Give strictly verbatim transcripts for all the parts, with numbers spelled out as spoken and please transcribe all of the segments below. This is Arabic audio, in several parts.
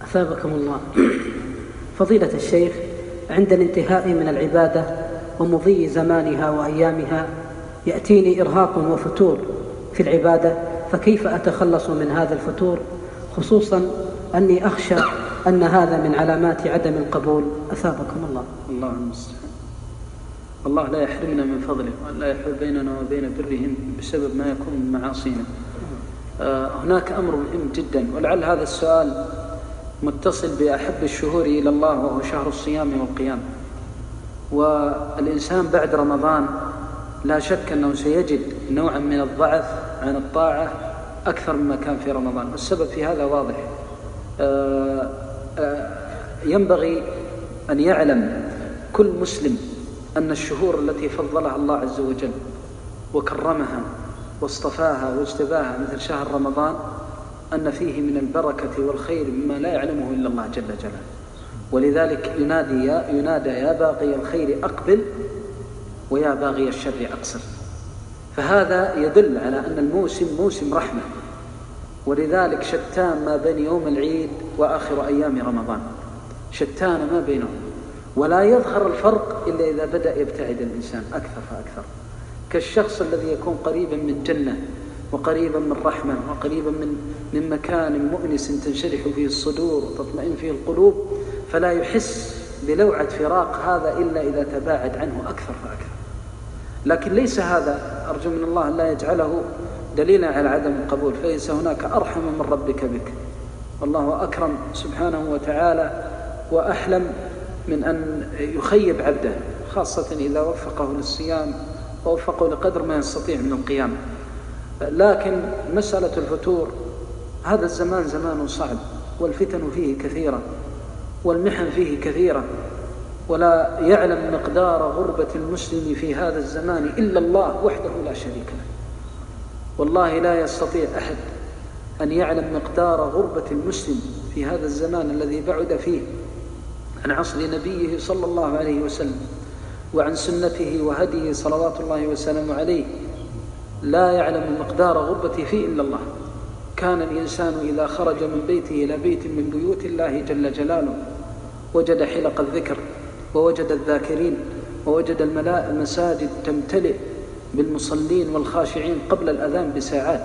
أثابكم الله. فضيلة الشيخ، عند الانتهاء من العبادة ومضي زمانها وأيامها يأتيني إرهاق وفتور في العبادة، فكيف أتخلص من هذا الفتور، خصوصا أني أخشى أن هذا من علامات عدم القبول؟ أثابكم الله. الله المستعان. الله لا يحرمنا من فضله ولا يحول بيننا وبين برهم بسبب ما يكون من معاصينا. آه هناك أمر مهم جدا، ولعل هذا السؤال متصل بأحب الشهور إلى الله وهو شهر الصيام والقيام. والإنسان بعد رمضان لا شك أنه سيجد نوعا من الضعف عن الطاعة أكثر مما كان في رمضان، والسبب في هذا واضح. آه آه ينبغي أن يعلم كل مسلم أن الشهور التي فضلها الله عز وجل وكرمها واصطفاها واجتباها مثل شهر رمضان أن فيه من البركة والخير مما لا يعلمه إلا الله جل جلاله. ولذلك ينادي يا ينادى يا باغي الخير أقبل ويا باغي الشر أقصر. فهذا يدل على أن الموسم موسم رحمة، ولذلك شتان ما بين يوم العيد وآخر أيام رمضان، شتان ما بينهم، ولا يظهر الفرق إلا إذا بدأ يبتعد الإنسان أكثر فأكثر، كالشخص الذي يكون قريبا من جنة وقريبا من رحمة وقريبا من من مكان مؤنس تنشرح فيه الصدور وتطمئن فيه القلوب، فلا يحس بلوعة فراق هذا إلا إذا تباعد عنه أكثر فأكثر. لكن ليس هذا، أرجو من الله لا يجعله دليلا على عدم القبول، فليس هناك أرحم من ربك بك، والله أكرم سبحانه وتعالى وأحلم من أن يخيب عبده، خاصة إذا وفقه للصيام ووفقه لقدر ما يستطيع من القيام. لكن مسألة الفتور، هذا الزمان زمان صعب، والفتن فيه كثيرة والمحن فيه كثيرة، ولا يعلم مقدار غربة المسلم في هذا الزمان إلا الله وحده لا شريك له. والله لا يستطيع أحد أن يعلم مقدار غربة المسلم في هذا الزمان الذي بعد فيه عن عصر نبيه صلى الله عليه وسلم وعن سنته وهديه صلوات الله وسلامه عليه. لا يعلم مقدار غربته فيه إلا الله. كان الإنسان إذا خرج من بيته إلى بيت من بيوت الله جل جلاله وجد حلق الذكر ووجد الذاكرين ووجد المساجد تمتلئ بالمصلين والخاشعين قبل الأذان بساعات.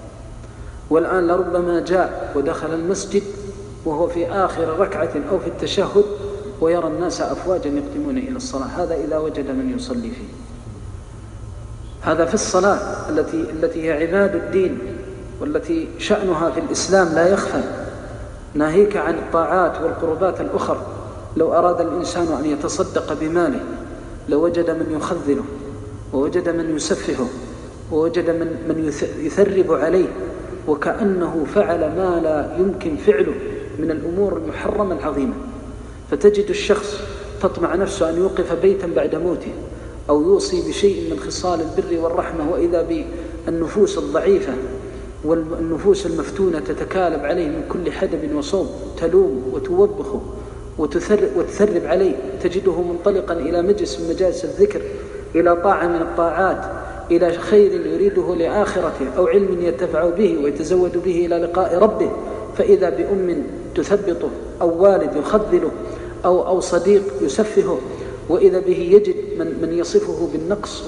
والآن لربما جاء ودخل المسجد وهو في آخر ركعة أو في التشهد ويرى الناس أفواجا يقدمون إلى الصلاة، هذا إذا وجد من يصلي فيه. هذا في الصلاة التي التي هي عباد الدين والتي شأنها في الإسلام لا يخفى، ناهيك عن الطاعات والقربات الأخرى. لو أراد الإنسان أن يتصدق بماله لوجد من يخذله ووجد من يسفهه ووجد من من يثرب عليه وكأنه فعل ما لا يمكن فعله من الأمور المحرمة العظيمة. فتجد الشخص تطمع نفسه أن يوقف بيتا بعد موته أو يوصي بشيء من خصال البر والرحمة، وإذا بالنفوس الضعيفة والنفوس المفتونة تتكالب عليه من كل حدب وصوب، تلوم وتوبخه وتثرب عليه. تجده منطلقا إلى مجلس من مجالس الذكر، إلى طاعة من الطاعات، إلى خير يريده لآخرته أو علم ينتفع به ويتزود به إلى لقاء ربه، فإذا بأم تثبطه أو والد يخذله أو أو صديق يسفهه، وإذا به يجد من من يصفه بالنقص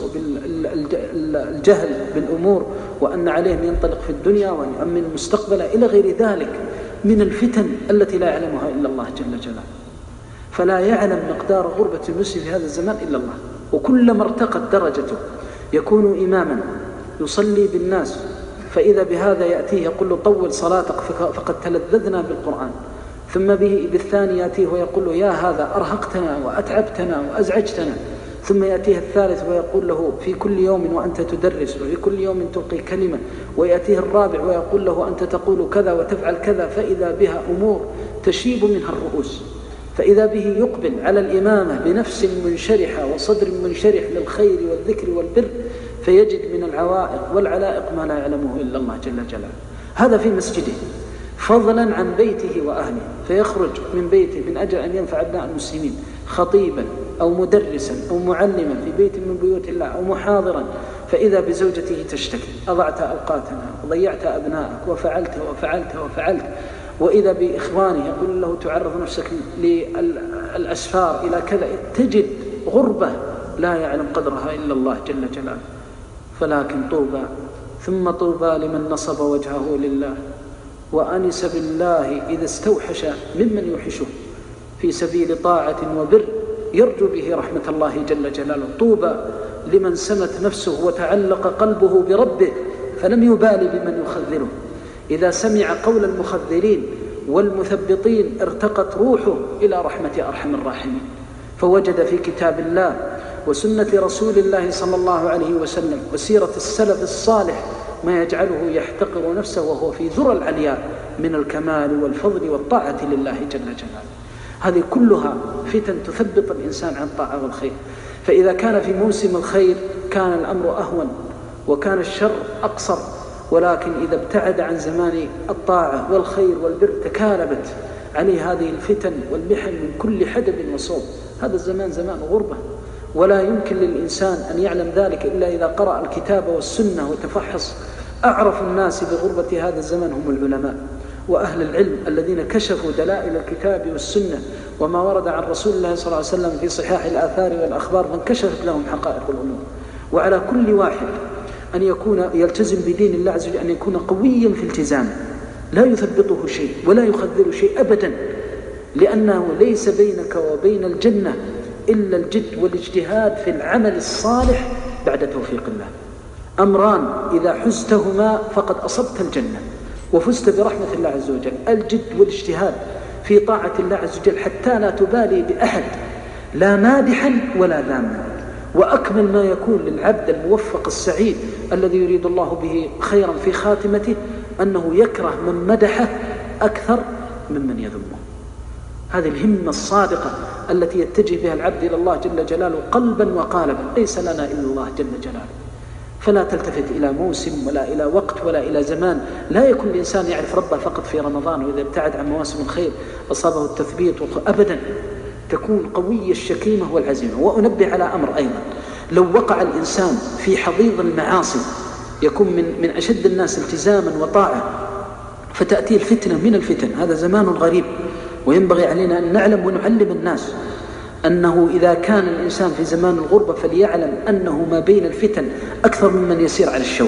وبالجهل بالأمور وأن عليه أن ينطلق في الدنيا وأن يؤمن مستقبله إلى غير ذلك من الفتن التي لا يعلمها إلا الله جل جلاله. فلا يعلم مقدار غربة المسلم في هذا الزمان إلا الله. وكلما ارتقت درجته يكون إماما يصلي بالناس، فإذا بهذا يأتيه يقول له طول صلاتك فقد تلذذنا بالقرآن، ثم به بالثاني يأتيه ويقول له يا هذا أرهقتنا وأتعبتنا وأزعجتنا، ثم يأتيه الثالث ويقول له في كل يوم وأنت تدرس وفي كل يوم تلقي كلمة، ويأتيه الرابع ويقول له أنت تقول كذا وتفعل كذا، فإذا بها أمور تشيب منها الرؤوس. فإذا به يقبل على الإمامة بنفس منشرحة وصدر منشرح للخير والذكر والبر، فيجد من العوائق والعلائق ما لا يعلمه إلا الله جل جلاله. هذا في مسجده، فضلا عن بيته وأهله، فيخرج من بيته من أجل أن ينفع أبناء المسلمين خطيبا أو مدرسا أو معلما في بيت من بيوت الله أو محاضرا، فإذا بزوجته تشتكي أضعت أوقاتنا وضيعت أبنائك وفعلت وفعلت وفعلت، وإذا بإخوانه يقول له تعرض نفسك للأسفار إلى كذا، تجد غربة لا يعلم قدرها إلا الله جل جلاله. فلكن طوبى ثم طوبى لمن نصب وجهه لله وأنس بالله إذا استوحش ممن يوحشه في سبيل طاعة وبر يرجو به رحمة الله جل جلاله. طوبى لمن سمت نفسه وتعلق قلبه بربه فلم يبالي بمن يخذله. إذا سمع قول المخذلين والمثبطين ارتقت روحه إلى رحمة أرحم الراحمين، فوجد في كتاب الله وسنة رسول الله صلى الله عليه وسلم وسيرة السلف الصالح ما يجعله يحتقر نفسه وهو في ذرى العلياء من الكمال والفضل والطاعة لله جل جلاله. هذه كلها فتن تثبط الإنسان عن الطاعة والخير. فإذا كان في موسم الخير كان الأمر أهون وكان الشر أقصر، ولكن إذا ابتعد عن زمان الطاعة والخير والبر تكالبت عليه هذه الفتن والمحن من كل حدب وصوب. هذا الزمان زمان غربة، ولا يمكن للإنسان أن يعلم ذلك إلا إذا قرأ الكتاب والسنة وتفحص. أعرف الناس بغربة هذا الزمان هم العلماء وأهل العلم الذين كشفوا دلائل الكتاب والسنة وما ورد عن رسول الله صلى الله عليه وسلم في صحاح الآثار والأخبار، فانكشفت لهم حقائق الأمور. وعلى كل واحد أن يكون يلتزم بدين الله عز وجل أن يكون قويا في التزامه، لا يثبطه شيء ولا يخذل شيء أبدا، لأنه ليس بينك وبين الجنة إلا الجد والاجتهاد في العمل الصالح بعد توفيق الله. أمران إذا حزتهما فقد أصبت الجنة وفزت برحمة الله عز وجل: الجد والاجتهاد في طاعة الله عز وجل حتى لا تبالي بأحد، لا مادحا ولا ذاما. وأكمل ما يكون للعبد الموفق السعيد الذي يريد الله به خيرا في خاتمته أنه يكره من مدحه أكثر ممن يذمه. هذه الهمة الصادقة التي يتجه بها العبد إلى الله جل جلاله قلبا وقالبا. ليس لنا إلا الله جل جلاله، فلا تلتفت إلى موسم ولا إلى وقت ولا إلى زمان. لا يكون الإنسان يعرف ربه فقط في رمضان، وإذا ابتعد عن مواسم الخير أصابه التثبيط أبدا. تكون قوي الشكيمة والعزيمة. وأنبه على أمر أيضا: لو وقع الإنسان في حضيض المعاصي يكون من, من أشد الناس التزاما وطاعة، فتأتي الفتنة من الفتن. هذا زمان غريب، وينبغي علينا أن نعلم ونعلم الناس أنه إذا كان الإنسان في زمان الغربة فليعلم أنه ما بين الفتن أكثر ممن يسير على الشوك.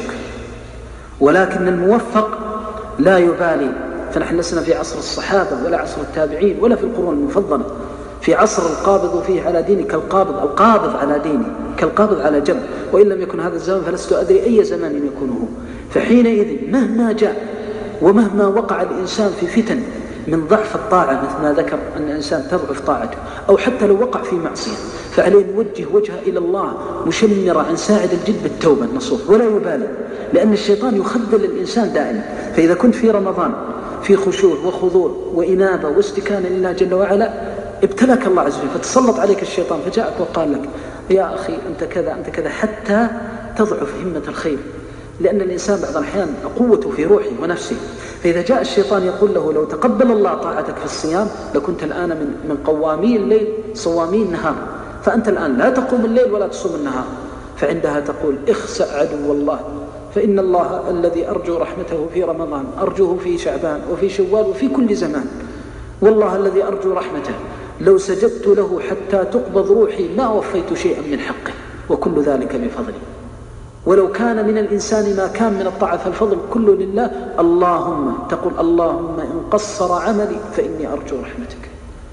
ولكن الموفق لا يبالي. فنحن لسنا في عصر الصحابة ولا عصر التابعين ولا في القرون المفضلة، في عصر القابض فيه على ديني كالقابض، أو قابض على ديني كالقابض على جنب. وإن لم يكن هذا الزمان فلست أدري أي زمان يكونه. فحينئذ مهما جاء ومهما وقع الإنسان في فتن من ضعف الطاعة، مثل ما ذكر أن الإنسان تضعف طاعته، أو حتى لو وقع في معصية، فعليه نوجه وجهه إلى الله مشمرا عن ساعد الجد بالتوبة النصوح، ولا يبالي، لأن الشيطان يخذل الإنسان دائما. فإذا كنت في رمضان في خشوع وخضوع وإنابة واستكانة لله جل وعلا، ابتلك الله عز وجل فتسلط عليك الشيطان فجاءك وقال لك: يا أخي أنت كذا أنت كذا، حتى تضعف همة الخير. لأن الإنسان بعض الأحيان قوته في روحه ونفسه، فإذا جاء الشيطان يقول له: لو تقبل الله طاعتك في الصيام لكنت الآن من, من قوامي الليل صوامي النهار، فأنت الآن لا تقوم الليل ولا تصوم النهار. فعندها تقول: اخسأ عدو الله، فإن الله الذي أرجو رحمته في رمضان أرجوه في شعبان وفي شوال وفي كل زمان. والله الذي أرجو رحمته لو سجدت له حتى تقبض روحي ما وفيت شيئا من حقه، وكل ذلك بفضلي. ولو كان من الإنسان ما كان من الطاعة فالفضل كله لله. اللهم تقول: اللهم إن قصر عملي فإني أرجو رحمتك.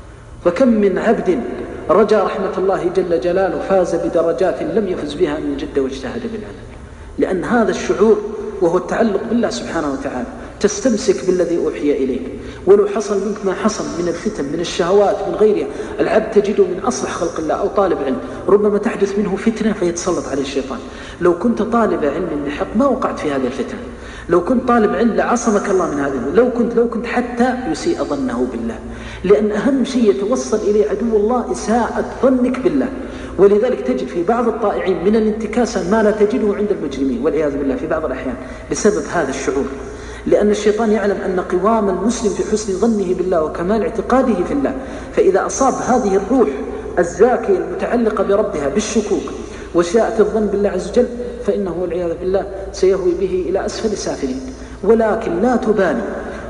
فكم من عبد رجا رحمة الله جل جلاله فاز بدرجات لم يفز بها من جد واجتهد بالعمل. لأن هذا الشعور وهو التعلق بالله سبحانه وتعالى، تستمسك بالذي أوحي إليك، ولو حصل منك ما حصل من الفتن من الشهوات من غيرها. العبد تجده من أصلح خلق الله أو طالب علم، ربما تحدث منه فتنة فيتسلط عليه الشيطان. لو كنت طالب علم بحق ما وقعت في هذه الفتنة. لو كنت طالب علم لعصمك الله من هذه. لو كنت لو كنت حتى يسيء ظنه بالله، لأن أهم شيء يتوصل إليه عدو الله إساءة ظنك بالله. ولذلك تجد في بعض الطائعين من الانتكاسة ما لا تجده عند المجرمين والعياذ بالله في بعض الأحيان بسبب هذا الشعور. لأن الشيطان يعلم أن قوام المسلم في حسن ظنه بالله وكمال اعتقاده في الله. فإذا أصاب هذه الروح الزاكية المتعلقة بربها بالشكوك وشاءت الظن بالله عز وجل، فإنه والعياذ بالله سيهوي به إلى أسفل سافلين. ولكن لا تبالي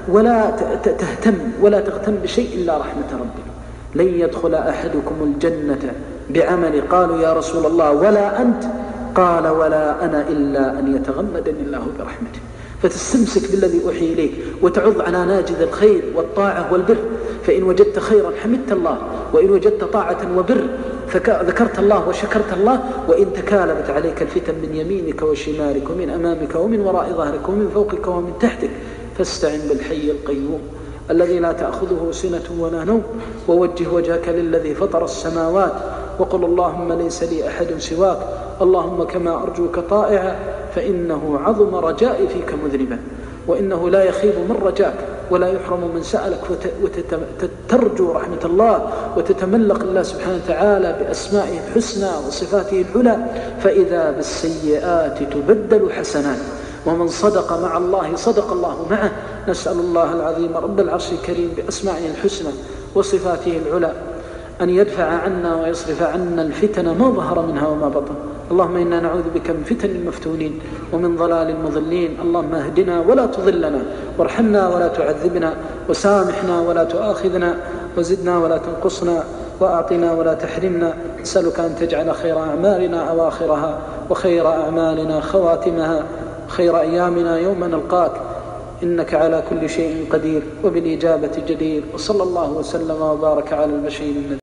ولا تهتم ولا تغتم بشيء إلا رحمة ربك. لن يدخل أحدكم الجنة بعمل. قالوا يا رسول الله ولا أنت؟ قال ولا أنا إلا أن يتغمدني الله برحمته. فتستمسك بالذي أوحي إليك وتعض على ناجذ الخير والطاعة والبر، فإن وجدت خيرا حمدت الله، وإن وجدت طاعة وبر فذكرت الله وشكرت الله. وإن تكالبت عليك الفتن من يمينك وشمالك ومن أمامك ومن وراء ظهرك ومن فوقك ومن تحتك فاستعن بالحي القيوم الذي لا تأخذه سنة ولا نوم، ووجه وجهك للذي فطر السماوات وقل اللهم ليس لي أحد سواك، اللهم كما أرجوك طائعا فإنه عظم رجائي فيك مذنبا، وإنه لا يخيب من رجاك ولا يحرم من سألك، وترجو رحمة الله وتتملق الله سبحانه وتعالى بأسمائه الحسنى وصفاته العلى. فإذا بالسيئات تبدل حسنات، ومن صدق مع الله صدق الله معه. نسأل الله العظيم رب العرش الكريم بأسمائه الحسنى وصفاته العلى أن يدفع عنا ويصرف عنا الفتن ما ظهر منها وما بطن. اللهم إنا نعوذ بك من فتن المفتونين ومن ضلال المضلين. اللهم اهدنا ولا تضلنا، وارحمنا ولا تعذبنا، وسامحنا ولا تؤاخذنا، وزدنا ولا تنقصنا، وأعطنا ولا تحرمنا. أسألك أن تجعل خير أعمالنا أواخرها، وخير أعمالنا خواتمها، خير أيامنا يوم نلقاك، إنك على كل شيء قدير وبالإجابة جدير. وصلى الله وسلم وبارك على البشير النذير.